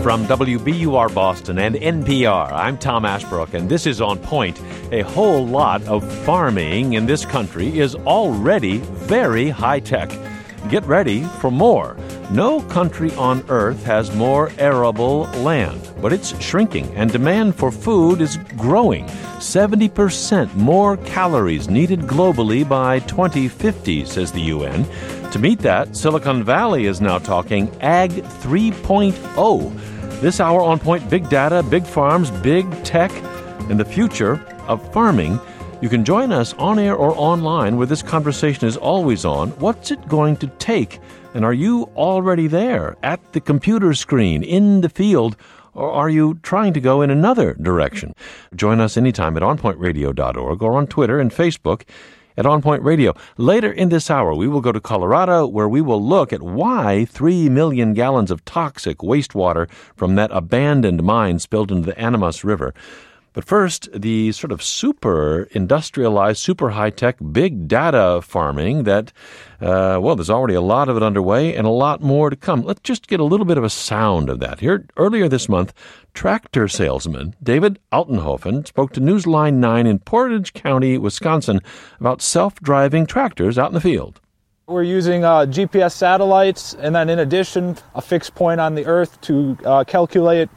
From WBUR Boston and NPR, I'm Tom Ashbrook, and this is On Point. A whole lot of farming in this country is already very high-tech. Get ready for more. No country on earth has more arable land, but it's shrinking, and demand for food is growing. 70% more calories needed globally by 2050, says the UN. To meet that, Silicon Valley is now talking Ag 3.0. This hour on Point, big data, big farms, big tech, and the future of farming. You can join us on air or online where this conversation is always on. What's it going to take? And are you already there at the computer screen, in the field, or are you trying to go in another direction? Join us anytime at onpointradio.org or on Twitter and Facebook at On Point Radio. Later in this hour, we will go to Colorado, where we will look at why 3 million gallons of toxic wastewater from that abandoned mine spilled into the Animas River. But first, the sort of super industrialized, super high-tech, big data farming that, there's already a lot of it underway and a lot more to come. Let's just get a little bit of a sound of that. Here, earlier this month, tractor salesman David Altenhofen spoke to Newsline 9 in Portage County, Wisconsin, about self-driving tractors out in the field. We're using GPS satellites, and then in addition, a fixed point on the Earth to calculate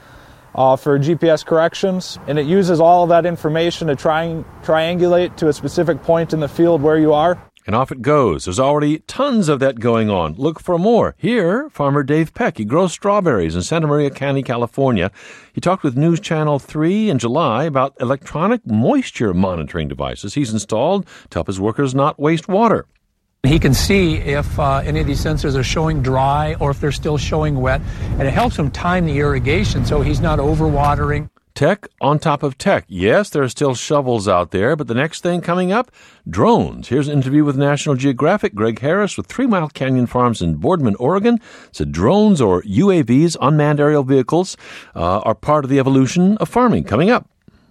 for GPS corrections, and it uses all of that information to triangulate to a specific point in the field where you are. And off it goes. There's already tons of that going on. Look for more. Here, farmer Dave Peck. He grows strawberries in Santa Maria County, California. He talked with News Channel 3 in July about electronic moisture monitoring devices he's installed to help his workers not waste water. He can see if any of these sensors are showing dry or if they're still showing wet, and it helps him time the irrigation so he's not overwatering. Tech on top of tech. Yes, there are still shovels out there, but the next thing coming up, drones. Here's an interview with National Geographic, Greg Harris with 3 Mile Canyon Farms in Boardman, Oregon. Said drones, or UAVs, unmanned aerial vehicles, are part of the evolution of farming. Coming up.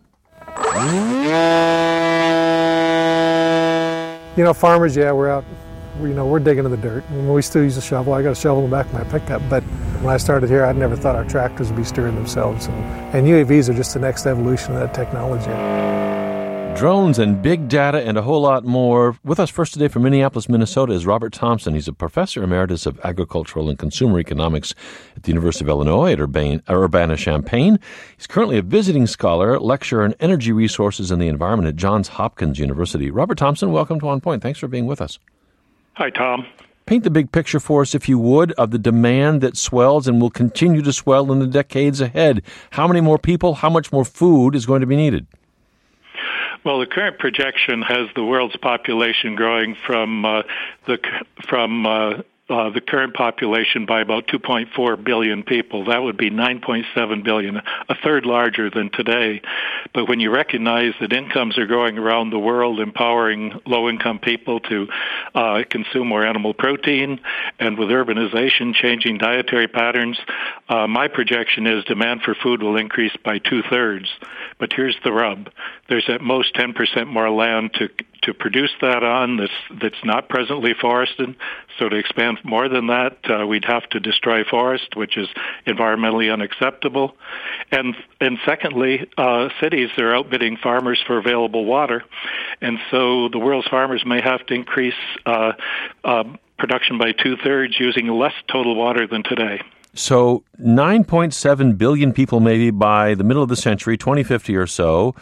Farmers, we're out. We're digging in the dirt. We still use a shovel. I got a shovel in the back of my pickup. But when I started here, I'd never thought our tractors would be steering themselves. And UAVs are just the next evolution of that technology. Drones and big data and a whole lot more. With us first today from Minneapolis, Minnesota is Robert Thompson. He's a professor emeritus of agricultural and consumer economics at the University of Illinois at Urbana-Champaign. He's currently a visiting scholar, lecturer in energy resources and the environment at Johns Hopkins University. Robert Thompson, welcome to On Point. Thanks for being with us. Hi, Tom. Paint the big picture for us, if you would, of the demand that swells and will continue to swell in the decades ahead. How many more people, how much more food is going to be needed? Well, the current projection has the world's population growing from the current population by about 2.4 billion people. That would be 9.7 billion, a third larger than today. But when you recognize that incomes are growing around the world, empowering low-income people to consume more animal protein, and with urbanization changing dietary patterns, my projection is demand for food will increase by 2/3. But here's the rub. There's at most 10% more land to produce that on that's not presently forested. So to expand more than that, we'd have to destroy forest, which is environmentally unacceptable. And secondly, cities are outbidding farmers for available water. And so the world's farmers may have to increase production by 2/3 using less total water than today. So 9.7 billion people maybe by the middle of the century, 2050 or so.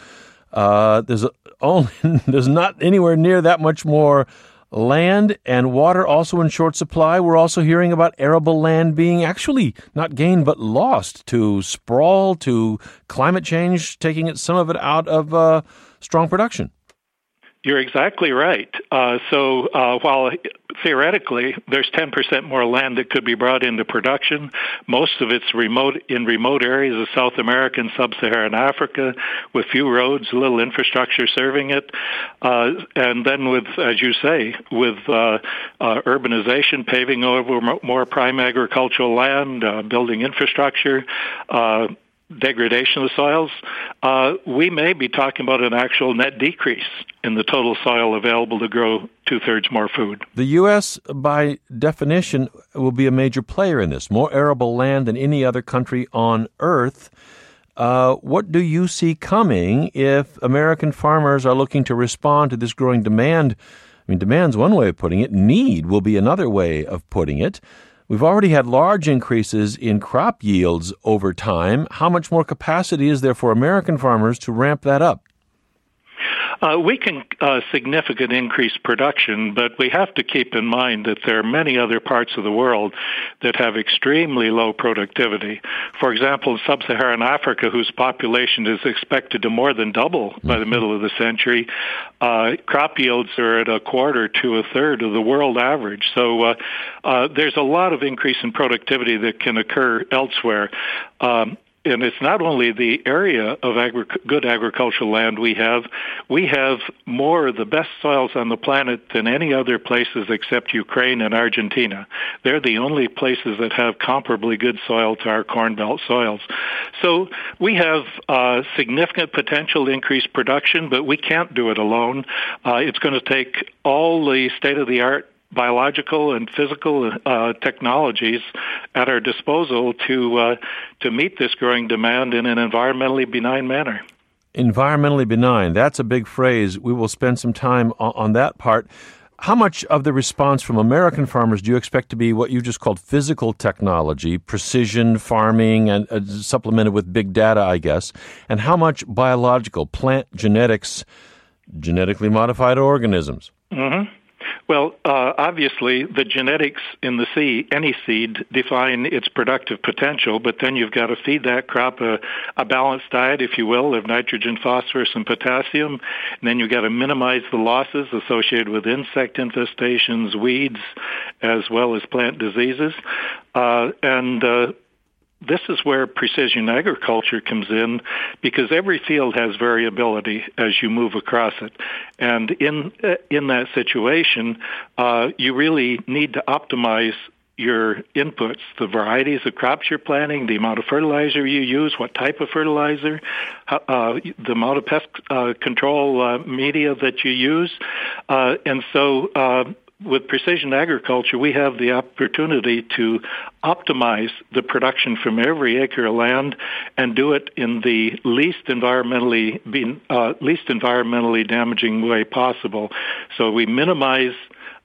There's not anywhere near that much more land, and water also in short supply. We're also hearing about arable land being actually not gained but lost to sprawl, to climate change, taking some of it out of strong production. You're exactly right. So while theoretically there's 10% more land that could be brought into production, most of it's in remote areas of South America and sub-Saharan Africa with few roads, little infrastructure serving it. And then with, as you say, with urbanization, paving over more prime agricultural land, building infrastructure, degradation of soils, we may be talking about an actual net decrease in the total soil available to grow 2/3 more food. The U.S., by definition, will be a major player in this, more arable land than any other country on Earth. What do you see coming if American farmers are looking to respond to this growing demand? I mean, demand's one way of putting it. Need will be another way of putting it. We've already had large increases in crop yields over time. How much more capacity is there for American farmers to ramp that up? We can significantly increase production, but we have to keep in mind that there are many other parts of the world that have extremely low productivity. For example, sub-Saharan Africa, whose population is expected to more than double by the middle of the century, crop yields are at 1/4 to 1/3 of the world average. So there's a lot of increase in productivity that can occur elsewhere. And it's not only the area of good agricultural land we have more of the best soils on the planet than any other places except Ukraine and Argentina. They're the only places that have comparably good soil to our Corn Belt soils. So we have significant potential to increase production, but we can't do it alone. It's going to take all the state-of-the-art biological and physical technologies at our disposal to meet this growing demand in an environmentally benign manner. Environmentally benign, that's a big phrase. We will spend some time on that part. How much of the response from American farmers do you expect to be what you just called physical technology, precision farming, and supplemented with big data, I guess? And how much biological, plant genetics, genetically modified organisms? Mm-hmm. Well, obviously, the genetics in the seed, any seed, define its productive potential, but then you've got to feed that crop a balanced diet, if you will, of nitrogen, phosphorus, and potassium. And then you've got to minimize the losses associated with insect infestations, weeds, as well as plant diseases. This is where precision agriculture comes in, because every field has variability as you move across it. And in that situation, you really need to optimize your inputs, the varieties of crops you're planting, the amount of fertilizer you use, what type of fertilizer, the amount of pest control media that you use. With precision agriculture, we have the opportunity to optimize the production from every acre of land and do it in the least environmentally damaging way possible. So we minimize,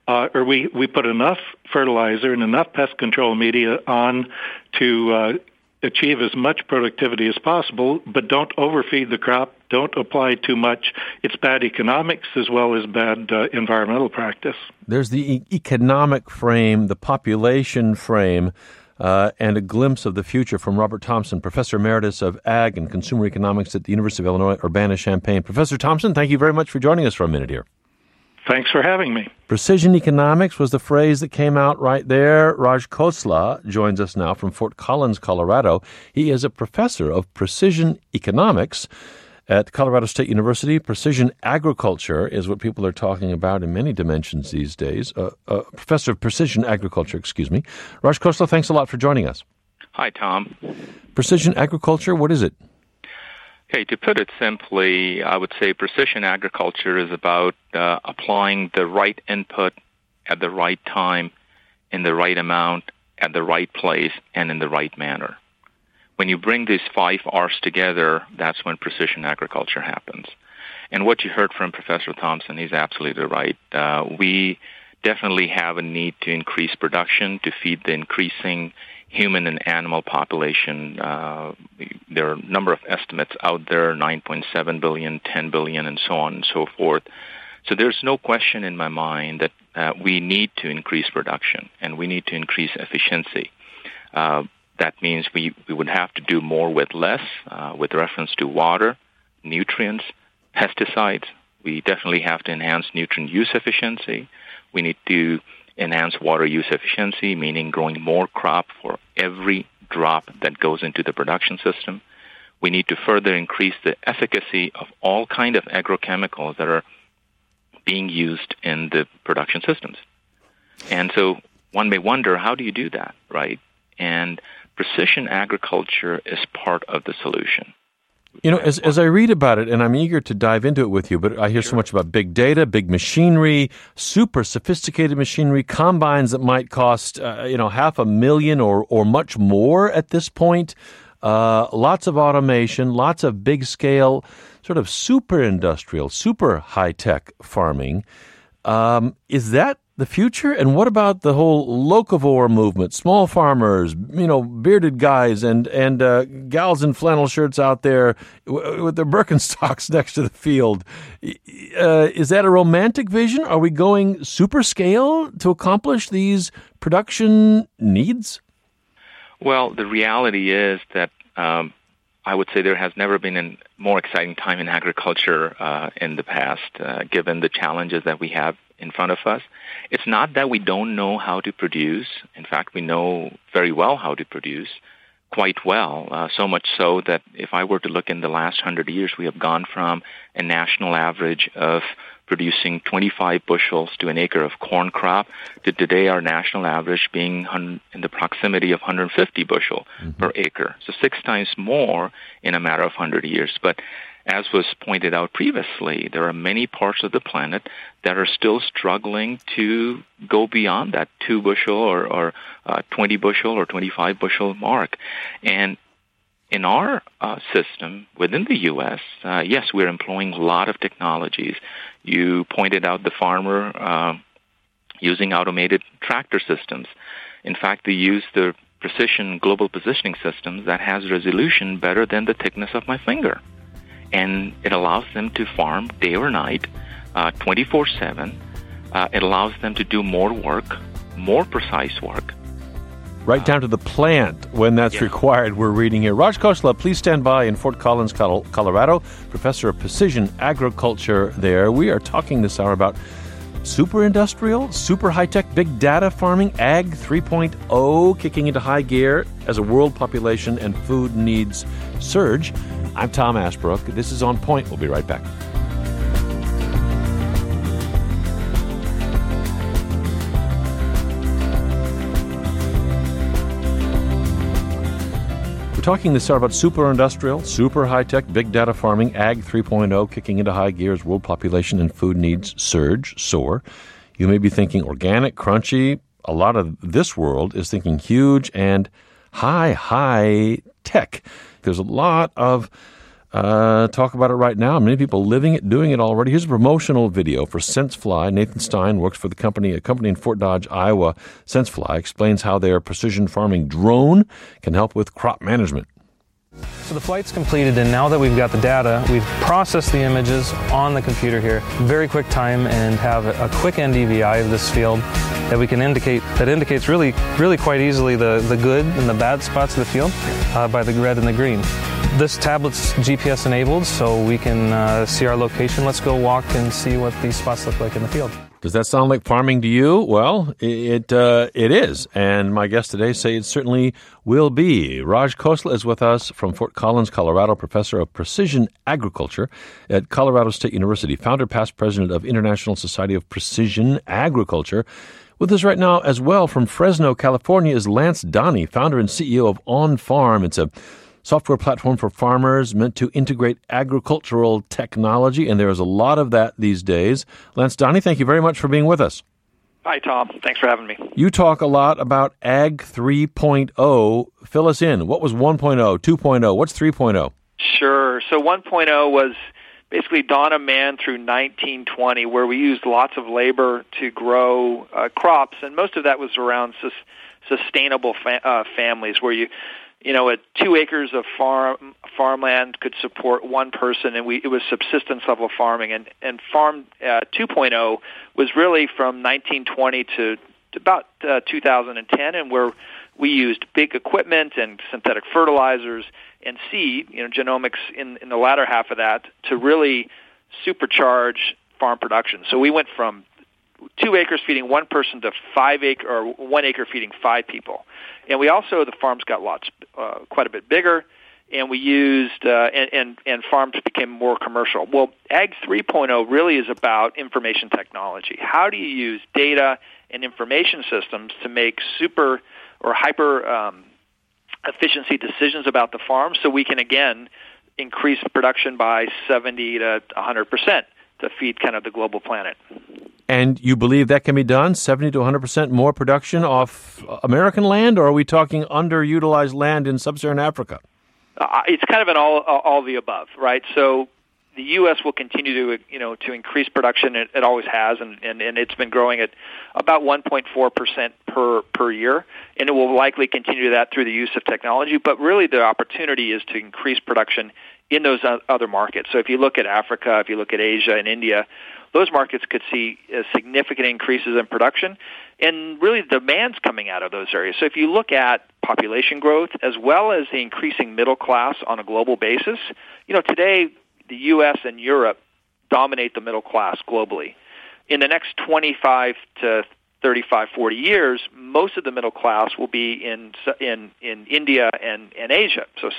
we put enough fertilizer and enough pest control media on to achieve as much productivity as possible, but don't overfeed the crop, don't apply too much. It's bad economics as well as bad environmental practice. There's the economic frame, the population frame, and a glimpse of the future from Robert Thompson, Professor Emeritus of Ag and Consumer Economics at the University of Illinois, Urbana-Champaign. Professor Thompson, thank you very much for joining us for a minute here. Thanks for having me. Precision economics was the phrase that came out right there. Raj Khosla joins us now from Fort Collins, Colorado. He is a professor of precision economics at Colorado State University. Precision agriculture is what people are talking about in many dimensions these days. Professor of precision agriculture, Raj Khosla, thanks a lot for joining us. Hi, Tom. Precision agriculture, what is it? Okay, to put it simply, I would say precision agriculture is about applying the right input at the right time, in the right amount, at the right place, and in the right manner. When you bring these 5 R's together, that's when precision agriculture happens. And what you heard from Professor Thompson, he's absolutely right. We definitely have a need to increase production to feed the increasing human and animal population. There are a number of estimates out there, 9.7 billion, 10 billion, and so on and so forth. So there's no question in my mind that we need to increase production and we need to increase efficiency. That means we would have to do more with less, with reference to water, nutrients, pesticides. We definitely have to enhance nutrient use efficiency. We need to enhance water use efficiency, meaning growing more crop for every drop that goes into the production system. We need to further increase the efficacy of all kind of agrochemicals that are being used in the production systems. And so one may wonder, how do you do that, right? And precision agriculture is part of the solution. You know, as I read about it, and I'm eager to dive into it with you, but I hear so much about big data, big machinery, super sophisticated machinery, combines that might cost, $500,000 or much more at this point. Lots of automation, lots of big scale, sort of super industrial, super high tech farming. Is that the future? And what about the whole locavore movement? Small farmers, bearded guys and gals in flannel shirts out there with their Birkenstocks next to the field. Is that a romantic vision? Are we going super scale to accomplish these production needs? Well, the reality is that I would say there has never been a more exciting time in agriculture in the past, given the challenges that we have in front of us. It's not that we don't know how to produce. In fact, we know very well how to produce, quite well, so much so that if I were to look in the last 100 years, we have gone from a national average of producing 25 bushels to an acre of corn crop to today our national average being in the proximity of 150 bushel per acre. So 6 times more in a matter of 100 years. But as was pointed out previously, there are many parts of the planet that are still struggling to go beyond that 2 bushel or 20 bushel or 25 bushel mark. And in our system within the U.S., yes, we're employing a lot of technologies. You pointed out the farmer using automated tractor systems. In fact, they use the precision global positioning systems that has resolution better than the thickness of my finger. And it allows them to farm day or night, 24/7. It allows them to do more work, more precise work. Right down to the plant when that's required, we're reading here. Raj Khosla, please stand by in Fort Collins, Colorado, professor of precision agriculture there. We are talking this hour about super industrial, super high-tech, big data farming, Ag 3.0 kicking into high gear as a world population and food needs surge. I'm Tom Ashbrook. This is On Point. We'll be right back. We're talking this hour about super industrial, super high-tech, big data farming, Ag 3.0 kicking into high gear as world population and food needs soar. You may be thinking organic, crunchy. A lot of this world is thinking huge and high tech. There's a lot of talk about it right now. Many people living it, doing it already. Here's a promotional video for SenseFly. Nathan Stein works for a company in Fort Dodge, Iowa. SenseFly explains how their precision farming drone can help with crop management. So the flight's completed, and now that we've got the data, we've processed the images on the computer here. Very quick time, and have a quick NDVI of this field that we can indicates really quite easily the good and the bad spots of the field by the red and the green. This tablet's GPS enabled, so we can see our location. Let's go walk and see what these spots look like in the field. Does that sound like farming to you? Well, it is, and my guests today say it certainly will be. Raj Khosla is with us from Fort Collins, Colorado, professor of precision agriculture at Colorado State University, founder, past president of International Society of Precision Agriculture. With us right now as well from Fresno, California, is Lance Donnie, founder and CEO of On Farm. It's a software platform for farmers meant to integrate agricultural technology, and there is a lot of that these days. Lance Donnie, thank you very much for being with us. Hi, Tom. Thanks for having me. You talk a lot about Ag 3.0. Fill us in. What was 1.0, 2.0? What's 3.0? Sure. So 1.0 was basically dawn of man through 1920, where we used lots of labor to grow crops, and most of that was around sustainable families, where you at 2 acres of farmland could support one person, and it was subsistence level farming. And Farm 2.0 was really from 1920 to about 2010, and where we used big equipment and synthetic fertilizers and seed, genomics in the latter half of that, to really supercharge farm production. So we went from 2 acres feeding one person to 1 acre feeding 5 people. And we also, the farms got quite a bit bigger, and we used, and farms became more commercial. Well, Ag 3.0 really is about information technology. How do you use data and information systems to make super or hyper efficiency decisions about the farm, so we can again increase production by 70 to 100% to feed kind of the global planet. And you believe that can be done, 70 to 100% more production off American land, or are we talking underutilized land in sub-Saharan Africa? It's kind of an all the above, right? So the U.S. will continue to increase production. It always has, and it's been growing at about 1.4% per year, and it will likely continue that through the use of technology. But really, the opportunity is to increase production in those other markets. So if you look at Africa, if you look at Asia and India, those markets could see significant increases in production, and really the demand's coming out of those areas. So if you look at population growth as well as the increasing middle class on a global basis, today the U.S. and Europe dominate the middle class globally. In the next 25 to 35, 40 years, most of the middle class will be in India and Asia. So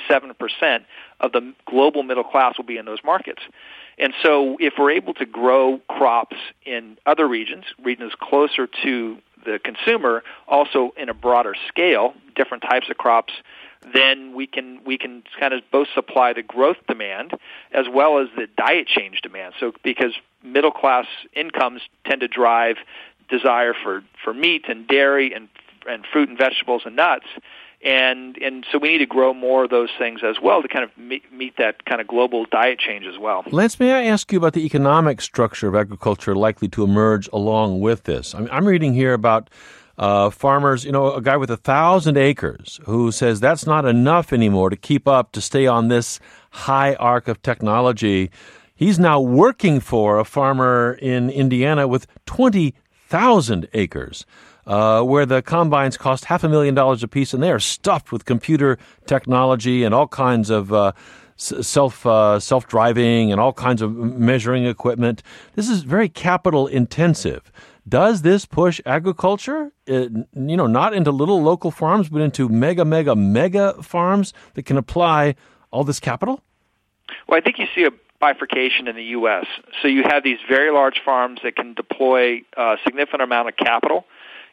67% of the global middle class will be in those markets. And so if we're able to grow crops in other regions closer to the consumer, also in a broader scale, different types of crops, then we can kind of both supply the growth demand as well as the diet change demand. So because middle class incomes tend to drive desire for meat and dairy and fruit and vegetables and nuts, and so we need to grow more of those things as well to kind of meet that kind of global diet change as well. Lance, may I ask you about the economic structure of agriculture likely to emerge along with this? I'm reading here about farmers, a guy with 1,000 acres who says that's not enough anymore to stay on this high arc of technology. He's now working for a farmer in Indiana with 20,000 acres, where the combines cost $500,000 apiece, and they are stuffed with computer technology and all kinds of self-driving and all kinds of measuring equipment. This is very capital intensive. Does this push agriculture, not into little local farms, but into mega farms that can apply all this capital? Well, I think you see a bifurcation in the U.S. So you have these very large farms that can deploy a significant amount of capital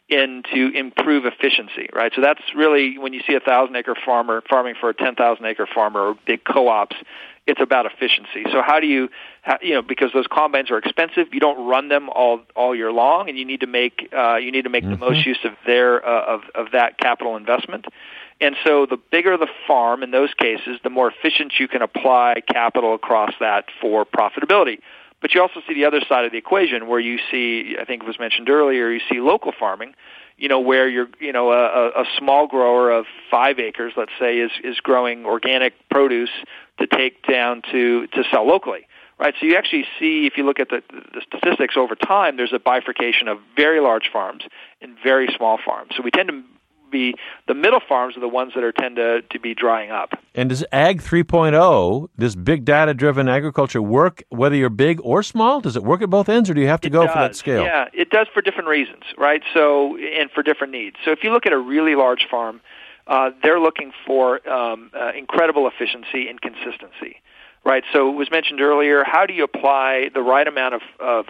to improve efficiency, right? So that's really when you see a 1,000-acre farmer farming for a 10,000-acre farmer or big co-ops, it's about efficiency. So how do you because those combines are expensive, you don't run them all year long, and you need to make the most use of of that capital investment. And so the bigger the farm in those cases, the more efficient you can apply capital across that for profitability. But you also see the other side of the equation where you see, I think it was mentioned earlier, you see local farming, where you're, a small grower of 5 acres, let's say, is growing organic produce to take down to sell locally, right? So you actually see, if you look at the statistics over time, there's a bifurcation of very large farms and very small farms. So we tend to be the middle farms are the ones that tend to be drying up. And does Ag 3.0, this big data-driven agriculture, work whether you're big or small? Does it work at both ends, or do you have to go for that scale? Yeah, it does for different reasons, right? So, and for different needs. So if you look at a really large farm, they're looking for incredible efficiency and consistency, right? So it was mentioned earlier, how do you apply the right amount of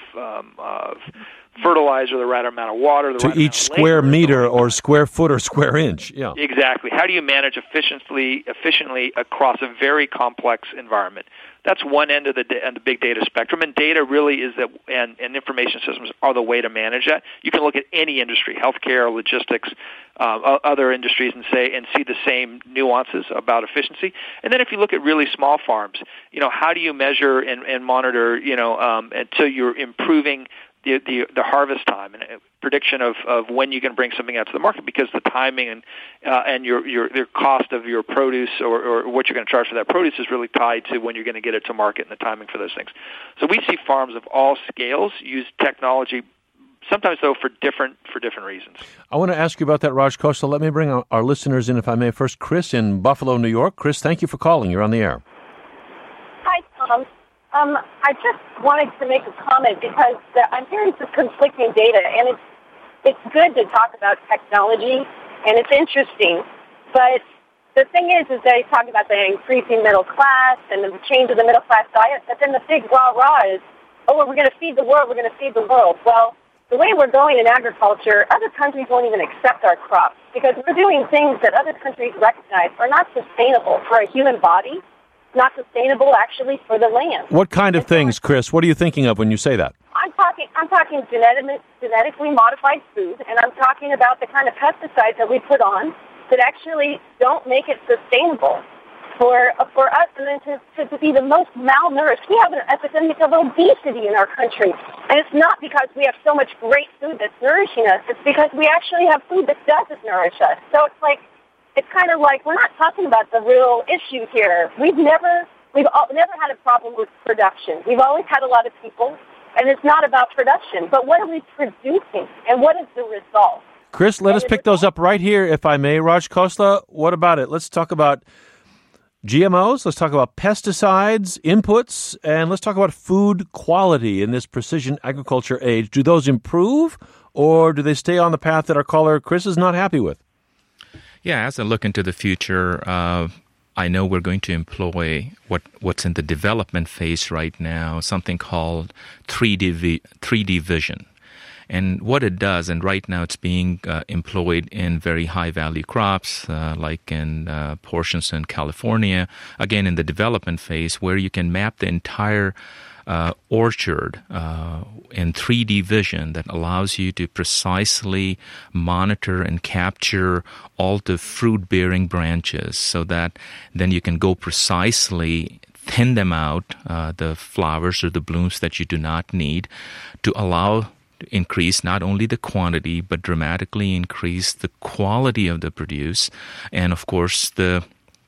fertilizer, the right amount of water, the to right each square meter or square foot or square inch? Yeah, exactly. How do you manage efficiently across a very complex environment? That's one end of the big data spectrum, and data really is that, and information systems are the way to manage that. You can look at any industry, healthcare, logistics, other industries, and see the same nuances about efficiency. And then if you look at really small farms, how do you measure and monitor, until you're improving the harvest time and prediction of when you can bring something out to the market, because the timing and your cost of your produce or what you're going to charge for that produce is really tied to when you're going to get it to market and the timing for those things. So we see farms of all scales use technology, sometimes though for different reasons. I want to ask you about that, Raj Costa. Let me bring our listeners in, if I may. First, Chris in Buffalo, New York. Chris, thank you for calling. You're on the air. Hi, Tom. I just wanted to make a comment because I'm hearing some conflicting data, and it's good to talk about technology, and it's interesting. But the thing is that they talk about the increasing middle class and the change of the middle class diet, but then the big rah-rah is, we're going to feed the world, we're going to feed the world. Well, the way we're going in agriculture, other countries won't even accept our crops because we're doing things that other countries recognize are not sustainable for a human body, not sustainable actually for the land. What kind of things, Chris? What are you thinking of when you say that? I'm talking genetically modified food, and I'm talking about the kind of pesticides that we put on that actually don't make it sustainable for us, and then to be the most malnourished. We have an epidemic of obesity in our country, and it's not because we have so much great food that's nourishing us. It's because we actually have food that doesn't nourish us. So it's kind of like we're not talking about the real issue here. We've never had a problem with production. We've always had a lot of people, and it's not about production. But what are we producing, and what is the result? Chris, let us pick those up right here, if I may. Raj Khosla, what about it? Let's talk about GMOs, let's talk about pesticides, inputs, and let's talk about food quality in this precision agriculture age. Do those improve, or do they stay on the path that our caller Chris is not happy with? Yeah, as I look into the future, I know we're going to employ what's in the development phase right now, something called 3D vision. And what it does, and right now it's being employed in very high-value crops, like in portions in California, again in the development phase, where you can map the entire orchard in 3D vision that allows you to precisely monitor and capture all the fruit-bearing branches so that then you can go precisely thin them out, the flowers or the blooms that you do not need, to allow increase not only the quantity but dramatically increase the quality of the produce, and of course the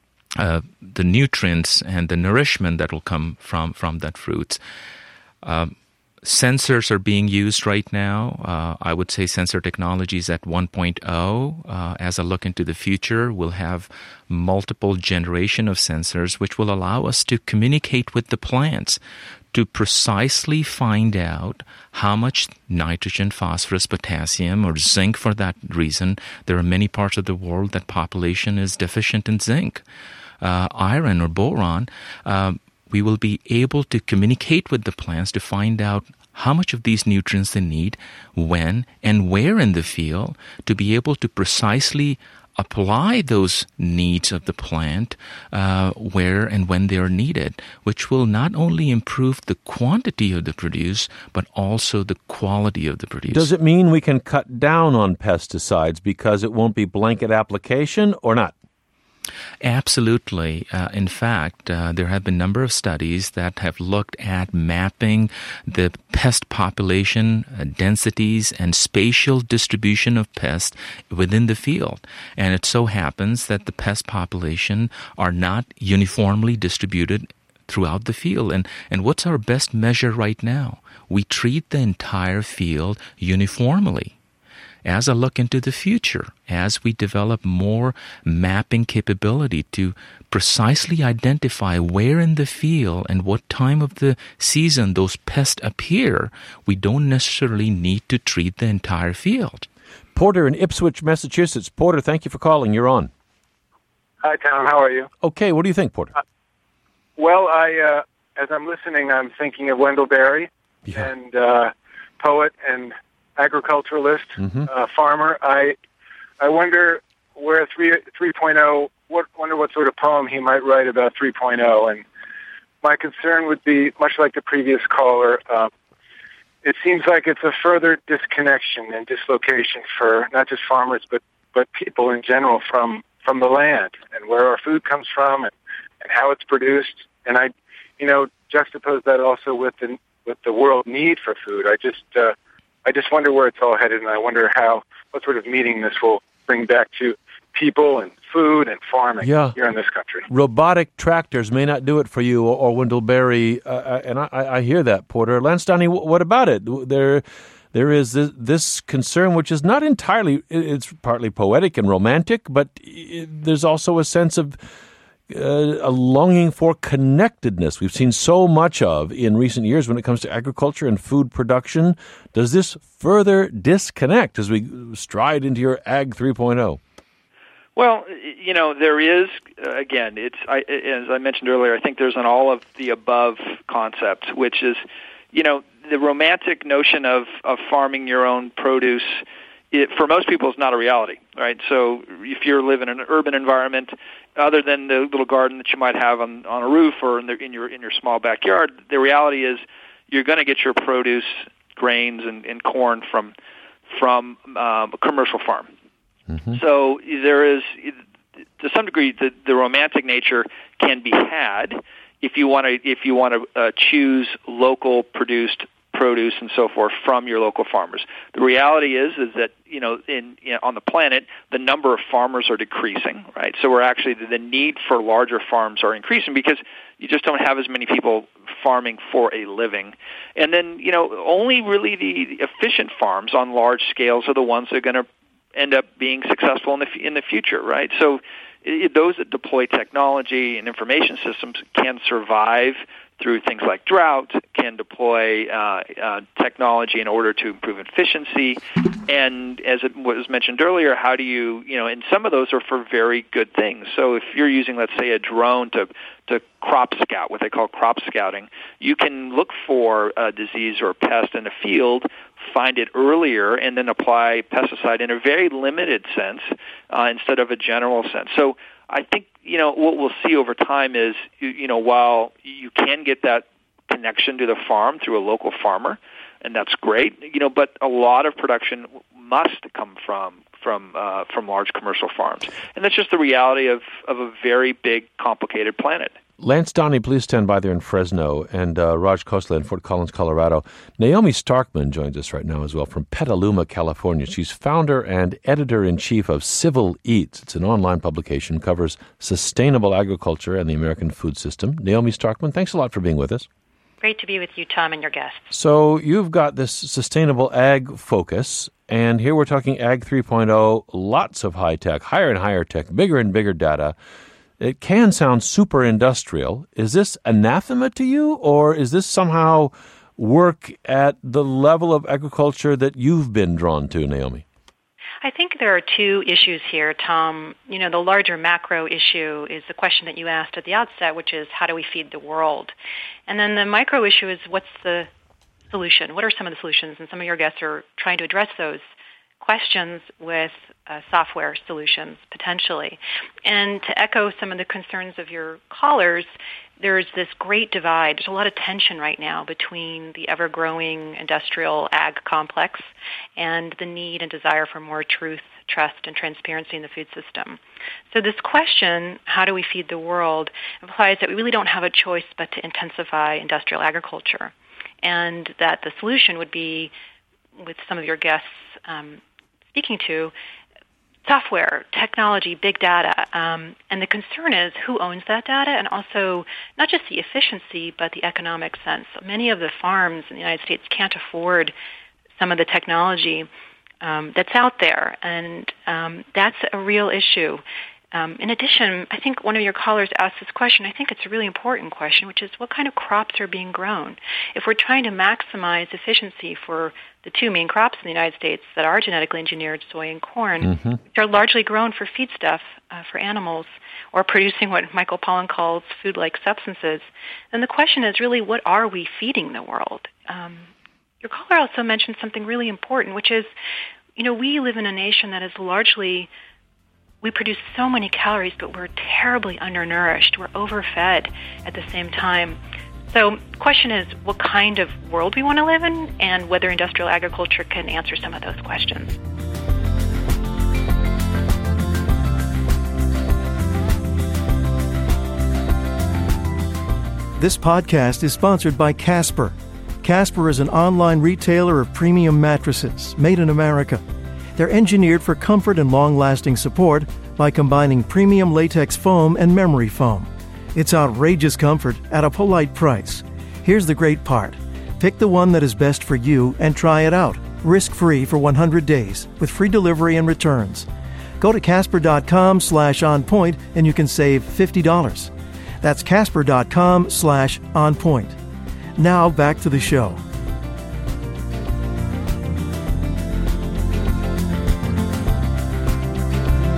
nutrients and the nourishment that will come from that fruits. Sensors are being used right now. I would say sensor technology is at 1.0. As I look into the future, we'll have multiple generation of sensors which will allow us to communicate with the plants to precisely find out how much nitrogen, phosphorus, potassium, or zinc for that reason. There are many parts of the world that population is deficient in zinc, iron or boron. We will be able to communicate with the plants to find out how much of these nutrients they need, when, and where in the field, to be able to precisely apply those needs of the plant where and when they are needed, which will not only improve the quantity of the produce, but also the quality of the produce. Does it mean we can cut down on pesticides because it won't be blanket application or not? Absolutely. In fact, there have been a number of studies that have looked at mapping the pest population densities and spatial distribution of pests within the field. And it so happens that the pest population are not uniformly distributed throughout the field. And what's our best measure right now? We treat the entire field uniformly. As I look into the future, as we develop more mapping capability to precisely identify where in the field and what time of the season those pests appear, we don't necessarily need to treat the entire field. Porter in Ipswich, Massachusetts. Porter, thank you for calling. You're on. Hi, Tom. How are you? Okay. What do you think, Porter? Well, as I'm listening, I'm thinking of Wendell Berry and poet and agriculturalist, farmer. I wonder where 3.0. Wonder what sort of poem he might write about 3.0. And my concern would be, much like the previous caller, it seems like it's a further disconnection and dislocation for not just farmers but people in general from the land and where our food comes from and how it's produced. And I juxtapose that also with the world need for food. I just wonder where it's all headed, and I wonder what sort of meaning this will bring back to people and food and farming here in this country. Robotic tractors may not do it for you or Wendell Berry, and I hear that, Porter. Lance Downey, what about it? There is this concern, which is not entirely, it's partly poetic and romantic, but there's also a sense of a longing for connectedness we've seen so much of in recent years when it comes to agriculture and food production. Does this further disconnect as we stride into your Ag 3.0? Well, there is, again, as I mentioned earlier, I think there's an all of the above concept, which is, the romantic notion of farming your own produce, for most people, is not a reality, right? So if you live in an urban environment, other than the little garden that you might have on a roof or in your small backyard, the reality is you're going to get your produce, grains, and corn from a commercial farm. Mm-hmm. So there is, to some degree, the romantic nature can be had if you want to choose local produced produce and so forth from your local farmers. The reality is that on the planet, the number of farmers are decreasing, right? So we're actually, the need for larger farms are increasing because you just don't have as many people farming for a living. And then, only really the efficient farms on large scales are the ones that are going to end up being successful in the future, right? So those that deploy technology and information systems can survive through things like drought, can deploy technology in order to improve efficiency. And as it was mentioned earlier, how do you, and some of those are for very good things. So if you're using, let's say, a drone to crop scout, what they call crop scouting, you can look for a disease or a pest in a field, find it earlier, and then apply pesticide in a very limited sense instead of a general sense. So I think, what we'll see over time is, while you can get that connection to the farm through a local farmer, and that's great, but a lot of production must come from large commercial farms. And that's just the reality of a very big, complicated planet. Lance Donnie, please stand by there in Fresno, and Raj Khosla in Fort Collins, Colorado. Naomi Starkman joins us right now as well from Petaluma, California. She's founder and editor-in-chief of Civil Eats. It's an online publication, covers sustainable agriculture and the American food system. Naomi Starkman, thanks a lot for being with us. Great to be with you, Tom, and your guests. So you've got this sustainable ag focus, and here we're talking Ag 3.0, lots of high tech, higher and higher tech, bigger and bigger data. It can sound super industrial. Is this anathema to you, or is this somehow work at the level of agriculture that you've been drawn to, Naomi? I think there are two issues here, Tom. The larger macro issue is the question that you asked at the outset, which is how do we feed the world? And then the micro issue is what's the solution? What are some of the solutions? And some of your guests are trying to address those questions with software solutions, potentially. And to echo some of the concerns of your callers, there's this great divide. There's a lot of tension right now between the ever-growing industrial ag complex and the need and desire for more truth, trust, and transparency in the food system. So this question, how do we feed the world, implies that we really don't have a choice but to intensify industrial agriculture, and that the solution would be, with some of your guests speaking to, software, technology, big data, and the concern is who owns that data, and also not just the efficiency, but the economic sense. Many of the farms in the United States can't afford some of the technology that's out there, and that's a real issue. In addition, I think one of your callers asked this question. I think it's a really important question, which is what kind of crops are being grown? If we're trying to maximize efficiency for the two main crops in the United States that are genetically engineered, soy and corn, which are largely grown for feedstuff for animals or producing what Michael Pollan calls food-like substances, then the question is really, what are we feeding the world? Your caller also mentioned something really important, which is, we live in a nation that is largely, we produce so many calories, but we're terribly undernourished. We're overfed at the same time. So the question is what kind of world we want to live in, and whether industrial agriculture can answer some of those questions. This podcast is sponsored by Casper. Casper is an online retailer of premium mattresses made in America. They're engineered for comfort and long-lasting support by combining premium latex foam and memory foam. It's outrageous comfort at a polite price. Here's the great part. Pick the one that is best for you and try it out, risk-free for 100 days with free delivery and returns. Go to Casper.com/onpoint and you can save $50. That's Casper.com/onpoint. Now back to the show.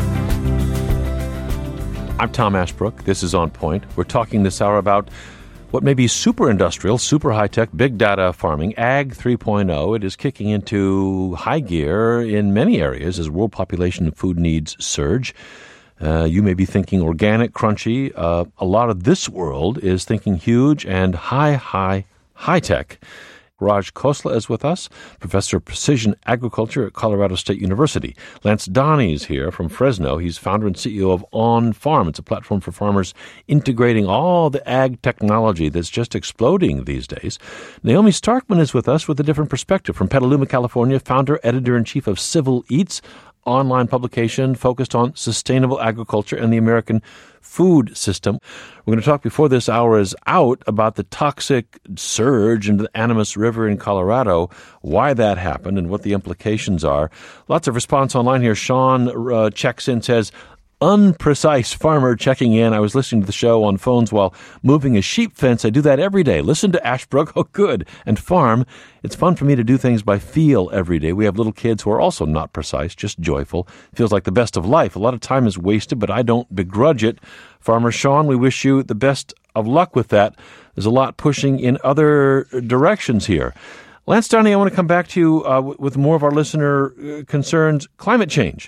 I'm Tom Ashbrook. This is On Point. We're talking this hour about what may be super industrial, super high-tech, big data farming, Ag 3.0. It is kicking into high gear in many areas as world population and food needs surge. You may be thinking organic, crunchy. A lot of this world is thinking huge and high-tech. Raj Khosla is with us, Professor of Precision Agriculture at Colorado State University. Lance Donnie is here from Fresno. He's founder and CEO of On Farm. It's a platform for farmers integrating all the ag technology that's just exploding these days. Naomi Starkman is with us with a different perspective. From Petaluma, California, founder, editor-in-chief of Civil Eats, online publication focused on sustainable agriculture and the American food system. We're going to talk before this hour is out about the toxic surge into the Animas River in Colorado, why that happened and what the implications are. Lots of response online here. Sean checks in, says, unprecise farmer checking in. I was listening to the show on phones while moving a sheep fence. I do that every day. Listen to Ashbrook. Oh, good. And farm. It's fun for me to do things by feel every day. We have little kids who are also not precise, just joyful. Feels like the best of life. A lot of time is wasted, but I don't begrudge it. Farmer Sean, we wish you the best of luck with that. There's a lot pushing in other directions here. Lance Downey, I want to come back to you with more of our listener concerns. Climate change.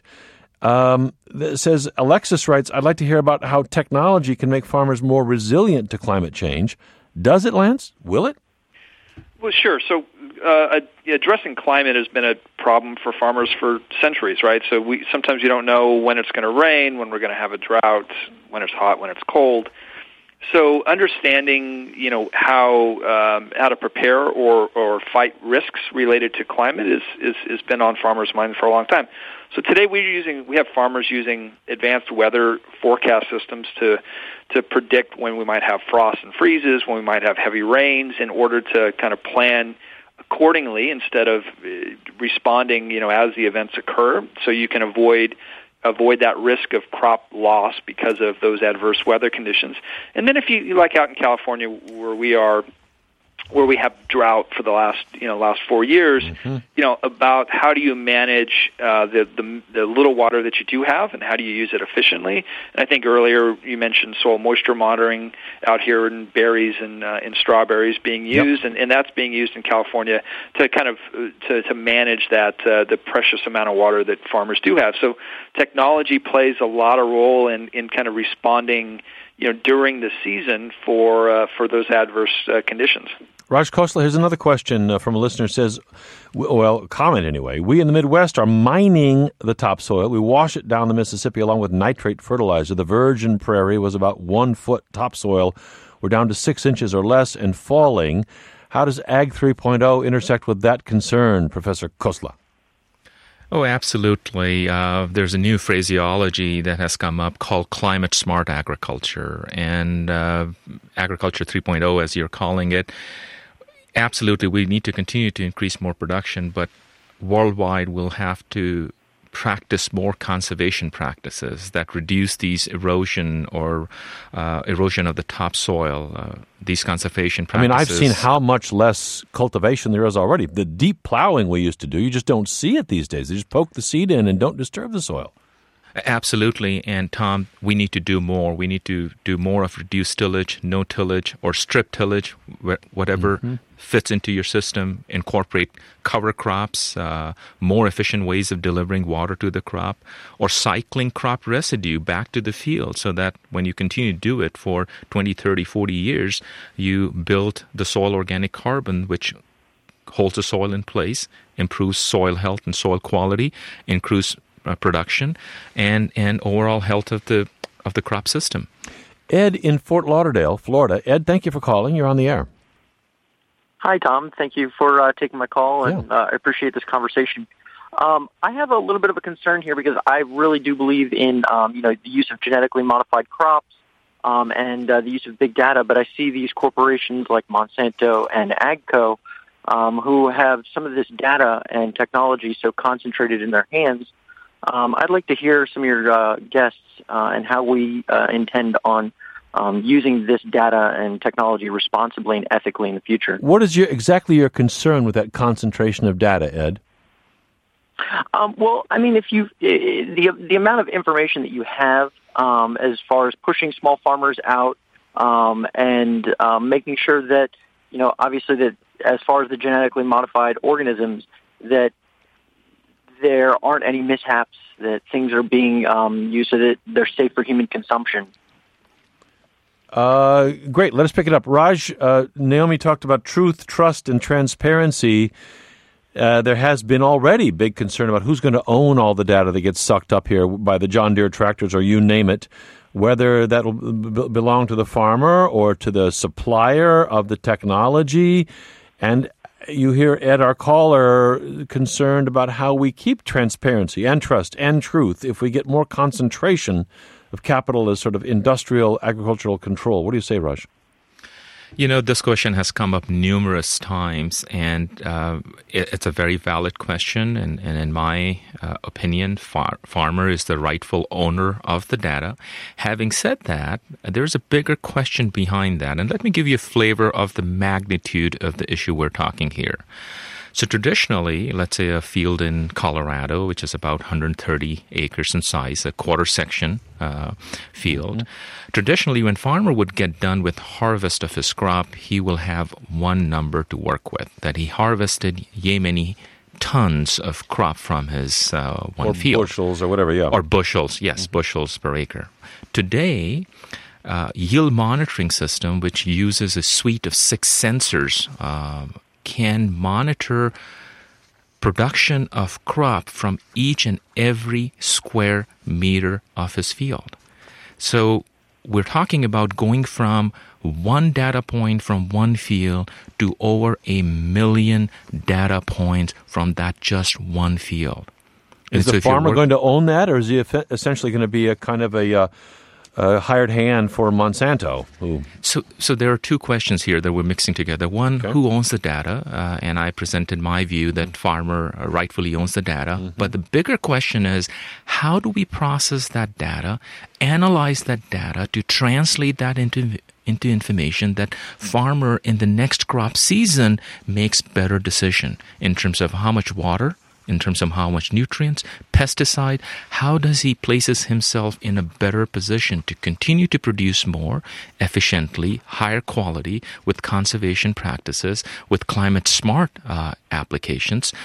Says Alexis writes, I'd like to hear about how technology can make farmers more resilient to climate change. Does it, Lance? Will it? Well, sure. So addressing climate has been a problem for farmers for centuries, right? So sometimes you don't know when it's going to rain, when we're going to have a drought, when it's hot, when it's cold. So understanding, how to prepare or fight risks related to climate is been on farmers' minds for a long time. So today we have farmers using advanced weather forecast systems to predict when we might have frost and freezes, when we might have heavy rains, in order to kind of plan accordingly instead of responding, as the events occur, so you can avoid that risk of crop loss because of those adverse weather conditions. And then if you like out in California where we have drought for the last 4 years, about how do you manage the little water that you do have and how do you use it efficiently. And I think earlier you mentioned soil moisture monitoring out here in berries and in strawberries being used, and that's being used in California to kind of to manage that the precious amount of water that farmers do have. So technology plays a lot of role in kind of responding during the season for those adverse conditions. Raj Khosla, here's another question from a listener. Says, comment anyway. We in the Midwest are mining the topsoil. We wash it down the Mississippi along with nitrate fertilizer. The virgin prairie was about 1 foot topsoil. We're down to 6 inches or less and falling. How does Ag 3.0 intersect with that concern, Professor Khosla? Oh, absolutely. There's a new phraseology that has come up called climate-smart agriculture, and Agriculture 3.0, as you're calling it. Absolutely, we need to continue to increase more production, but worldwide we'll have to practice more conservation practices that reduce these erosion of the topsoil. These conservation practices. I mean, I've seen how much less cultivation there is already. The deep plowing we used to do, you just don't see it these days. They just poke the seed in and don't disturb the soil. Absolutely. And Tom, we need to do more. We need to do more of reduced tillage, no tillage, or strip tillage, whatever fits into your system. Incorporate cover crops, more efficient ways of delivering water to the crop, or cycling crop residue back to the field so that when you continue to do it for 20, 30, 40 years, you build the soil organic carbon, which holds the soil in place, improves soil health and soil quality, improves production and overall health of the crop system. Ed in Fort Lauderdale, Florida. Ed, thank you for calling. You're on the air. Hi, Tom. Thank you for taking my call, and I appreciate this conversation. I have a little bit of a concern here because I really do believe in the use of genetically modified crops and the use of big data, but I see these corporations like Monsanto and AGCO who have some of this data and technology so concentrated in their hands. I'd like to hear some of your guests and how we intend on using this data and technology responsibly and ethically in the future. What is exactly your concern with that concentration of data, Ed? Well, I mean, if you the amount of information that you have as far as pushing small farmers out and making sure that, obviously that as far as the genetically modified organisms, that there aren't any mishaps, that things are being used so that they're safe for human consumption. Great. Let us pick it up. Raj, Naomi talked about truth, trust, and transparency. There has been already big concern about who's going to own all the data that gets sucked up here by the John Deere tractors or you name it, whether that will belong to the farmer or to the supplier of the technology. And you hear Ed, our caller, concerned about how we keep transparency and trust and truth if we get more concentration of capital as sort of industrial agricultural control. What do you say, Raj? This question has come up numerous times, and it's a very valid question. And in my opinion, farmer is the rightful owner of the data. Having said that, there's a bigger question behind that. And let me give you a flavor of the magnitude of the issue we're talking here. So traditionally, let's say a field in Colorado, which is about 130 acres in size, a quarter section field. Traditionally, when farmer would get done with harvest of his crop, he will have one number to work with, that he harvested yay many tons of crop from his one field. Or bushels or whatever, yeah. Or bushels, yes, bushels per acre. Today, yield monitoring system, which uses a suite of 6 sensors, can monitor production of crop from each and every square meter of his field. So we're talking about going from one data point from one field to over 1 million data points from that just one field. Is the farmer going to own that, or is he essentially going to be a kind of a hired hand for Monsanto? So there are 2 questions here that we're mixing together. One, who owns the data? And I presented my view that farmer rightfully owns the data. But the bigger question is, how do we process that data, analyze that data to translate that into information that farmer in the next crop season makes better decision in terms of how much water, in terms of how much nutrients, pesticide, how does he places himself in a better position to continue to produce more efficiently, higher quality, with conservation practices, with climate smart applications.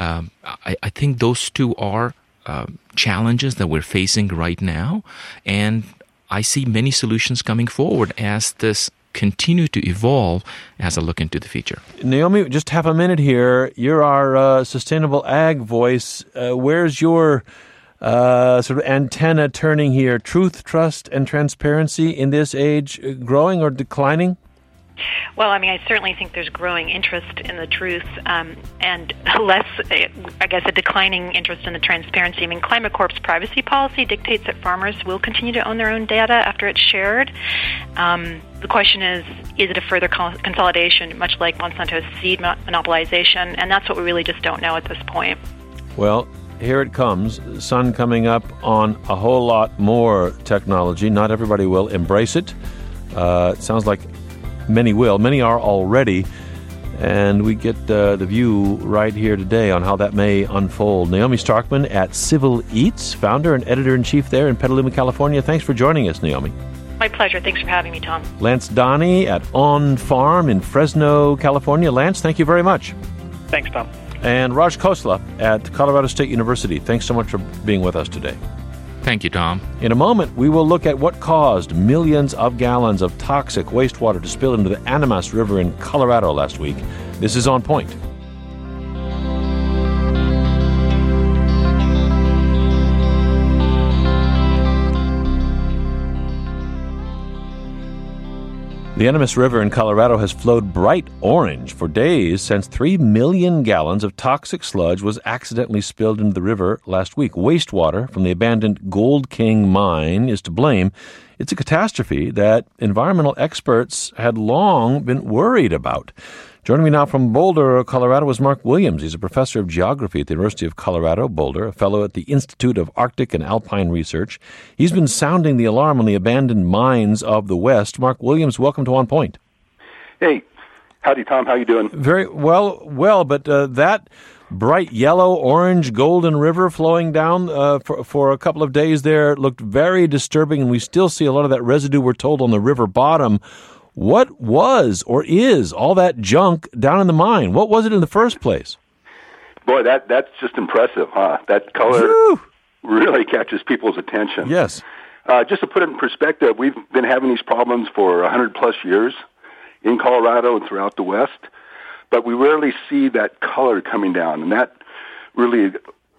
I think those 2 are challenges that we're facing right now, and I see many solutions coming forward as this continue to evolve as I look into the future. Naomi, just have a minute here. You're our sustainable ag voice. Where's your sort of antenna turning here? Truth, trust, and transparency in this age growing or declining? Well, I certainly think there's growing interest in the truth and less, I guess, a declining interest in the transparency. Climate Corp's privacy policy dictates that farmers will continue to own their own data after it's shared. The question is it a further consolidation, much like Monsanto's seed monopolization? And that's what we really just don't know at this point. Well, here it comes. Sun coming up on a whole lot more technology. Not everybody will embrace it. It sounds like many will. Many are already. And we get the view right here today on how that may unfold. Naomi Starkman at Civil Eats, founder and editor-in-chief there in Petaluma, California. Thanks for joining us, Naomi. My pleasure. Thanks for having me, Tom. Lance Donnie at On Farm in Fresno, California. Lance, thank you very much. Thanks, Tom. And Raj Khosla at Colorado State University. Thanks so much for being with us today. Thank you, Tom. In a moment, we will look at what caused millions of gallons of toxic wastewater to spill into the Animas River in Colorado last week. This is On Point. The Animas River in Colorado has flowed bright orange for days since 3 million gallons of toxic sludge was accidentally spilled into the river last week. Wastewater from the abandoned Gold King mine is to blame. It's a catastrophe that environmental experts had long been worried about. Joining me now from Boulder, Colorado, is Mark Williams. He's a professor of geography at the University of Colorado, Boulder, a fellow at the Institute of Arctic and Alpine Research. He's been sounding the alarm on the abandoned mines of the West. Mark Williams, welcome to On Point. Hey, howdy, Tom. How you doing? Very well, but that bright yellow, orange, golden river flowing down for a couple of days there. It looked very disturbing, and we still see a lot of that residue, we're told, on the river bottom. What was or is all that junk down in the mine? What was it in the first place? Boy, that's just impressive, huh? That color really catches people's attention. Yes. Just to put it in perspective, we've been having these problems for 100-plus years in Colorado and throughout the West, but we rarely see that color coming down, and that really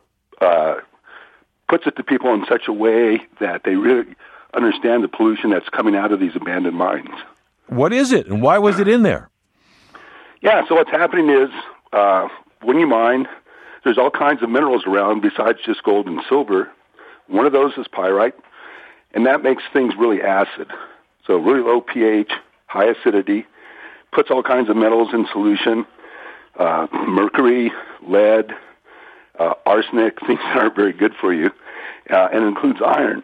puts it to people in such a way that they really understand the pollution that's coming out of these abandoned mines. What is it, and why was it in there? Yeah, so what's happening is when you mine, there's all kinds of minerals around besides just gold and silver. One of those is pyrite, and that makes things really acid. So really low pH, high acidity, puts all kinds of metals in solution, mercury, lead, arsenic, things that aren't very good for you, and includes iron.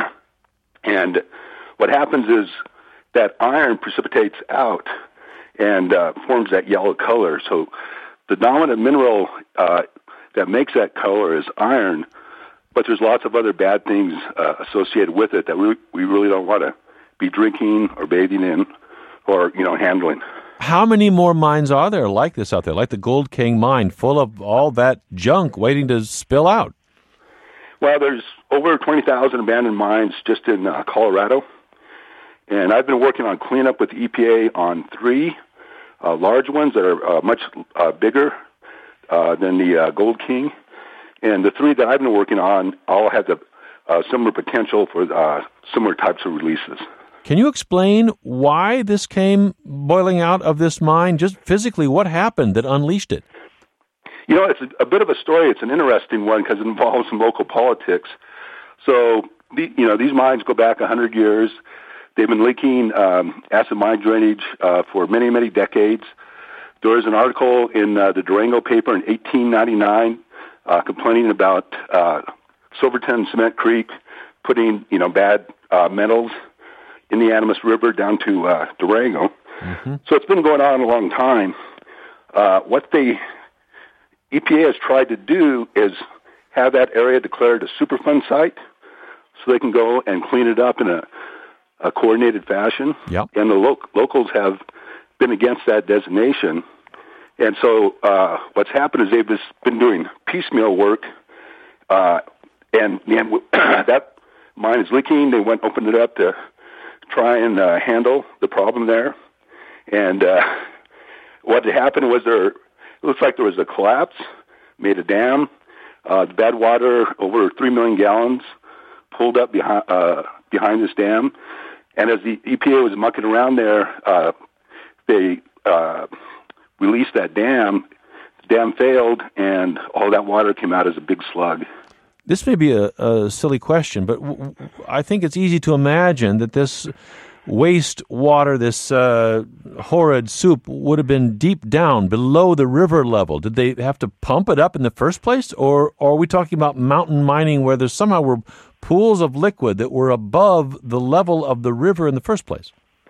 And what happens is that iron precipitates out and forms that yellow color. So the dominant mineral that makes that color is iron, but there's lots of other bad things associated with it that we really don't want to be drinking or bathing in or, handling. How many more mines are there like this out there, like the Gold King mine, full of all that junk waiting to spill out? Well, there's over 20,000 abandoned mines just in Colorado, and I've been working on cleanup with the EPA on 3 large ones that are much bigger than the Gold King, and the 3 that I've been working on all have the similar potential for similar types of releases. Can you explain why this came boiling out of this mine? Just physically, what happened that unleashed it? It's a bit of a story. It's an interesting one because it involves some local politics. So, these mines go back 100 years. They've been leaking acid mine drainage for many, many decades. There was an article in the Durango paper in 1899 complaining about Silverton Cement Creek putting, bad metals in the Animas River down to Durango. Mm-hmm. So it's been going on a long time. What the EPA has tried to do is have that area declared a Superfund site so they can go and clean it up in a coordinated fashion. Yep. And the locals have been against that designation. And so what's happened is they've just been doing piecemeal work, and that mine is leaking. They opened it up to try and handle the problem there. And what happened was it looks like there was a collapse, made a dam. The bad water, over 3 million gallons, pulled up behind this dam. And as the EPA was mucking around there, they released that dam. The dam failed, and all that water came out as a big slug. This may be a silly question, but I think it's easy to imagine that this wastewater, this horrid soup, would have been deep down below the river level. Did they have to pump it up in the first place, or are we talking about mountain mining where there somehow were pools of liquid that were above the level of the river in the first place?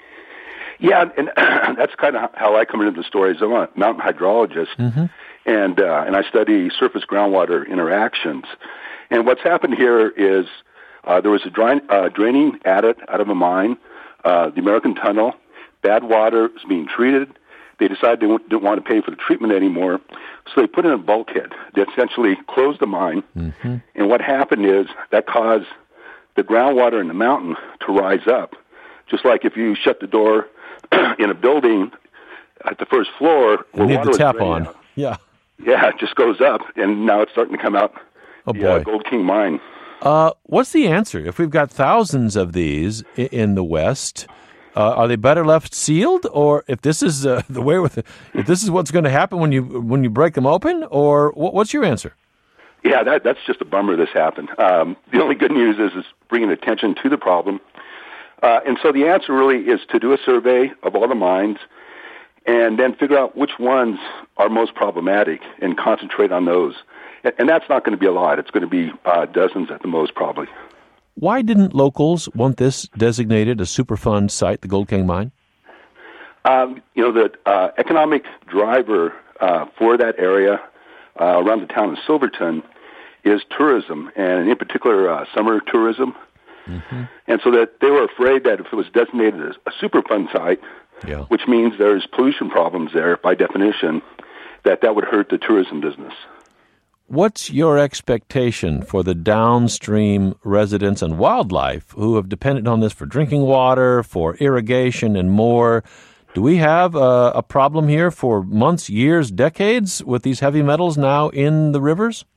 Yeah, and that's kind of how I come into the story. I'm a mountain hydrologist, mm-hmm. and I study surface groundwater interactions. And what's happened here is there was a draining adit out of a mine, the American Tunnel. Bad water was being treated. They decided they didn't want to pay for the treatment anymore, so they put in a bulkhead. They essentially closed the mine. Mm-hmm. And what happened is that caused the groundwater in the mountain to rise up. Just like if you shut the door in a building at the first floor, where water the tap on. Out. Yeah, it just goes up, and now it's starting to come out. Oh boy, Gold King mine. What's the answer? If we've got thousands of these in the West, are they better left sealed, or if this is the way if this is what's going to happen when you break them open, or what's your answer? Yeah, that's just a bummer. This happened. The only good news is bringing attention to the problem, and so the answer really is to do a survey of all the mines, and then figure out which ones are most problematic and concentrate on those. And that's not going to be a lot. It's going to be dozens at the most, probably. Why didn't locals want this designated a Superfund site, the Gold King mine? The economic driver for that area around the town of Silverton is tourism, and in particular summer tourism. Mm-hmm. And so that they were afraid that if it was designated as a Superfund site, which means there's pollution problems there by definition, that would hurt the tourism business. What's your expectation for the downstream residents and wildlife who have depended on this for drinking water, for irrigation, and more? Do we have a problem here for months, years, decades with these heavy metals now in the rivers?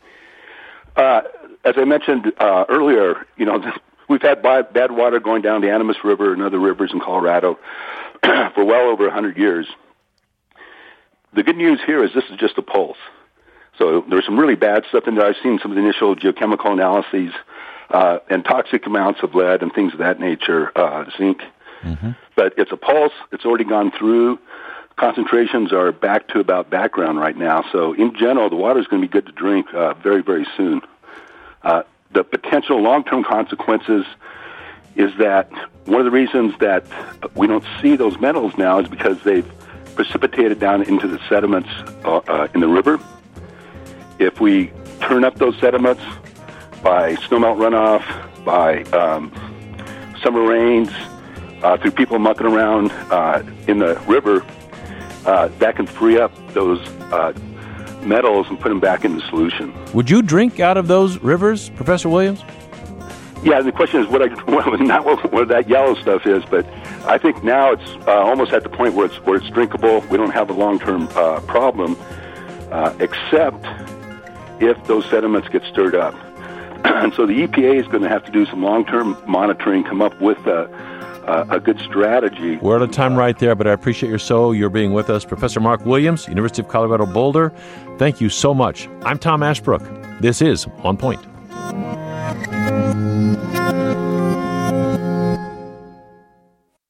As I mentioned earlier, we've had bad water going down the Animas River and other rivers in Colorado for well over 100 years. The good news here is this is just a pulse. So there's some really bad stuff in there. I've seen some of the initial geochemical analyses and toxic amounts of lead and things of that nature, zinc. Mm-hmm. But it's a pulse. It's already gone through. Concentrations are back to about background right now. So in general, the water is going to be good to drink very, very soon. The potential long-term consequences is that one of the reasons that we don't see those metals now is because they've precipitated down into the sediments in the river. If we turn up those sediments by snowmelt runoff, by summer rains, through people mucking around in the river, that can free up those metals and put them back in the solution. Would you drink out of those rivers, Professor Williams? Yeah, the question is not what that yellow stuff is, but I think now it's almost at the point where it's drinkable. We don't have a long-term problem, except if those sediments get stirred up. And so the EPA is going to have to do some long-term monitoring, come up with a good strategy. We're out of time right there, but I appreciate you're being with us. Professor Mark Williams, University of Colorado Boulder, thank you so much. I'm Tom Ashbrook. This is On Point.